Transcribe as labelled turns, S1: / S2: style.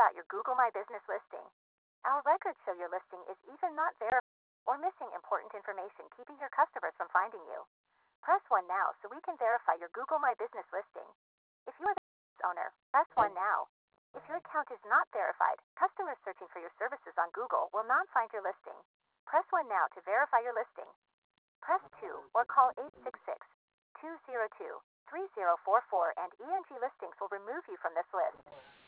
S1: about your Google My Business listing. Our records show your listing is either not verified or missing important information, keeping your customers from finding you. Press 1 now so we can verify your Google My Business listing. If you are the business owner, press 1 now. If your account is not verified, customers searching for your services on Google will not find your listing. Press 1 now to verify your listing. Press 2 or call 866-202-3044 and ENG Listings will remove you from this list.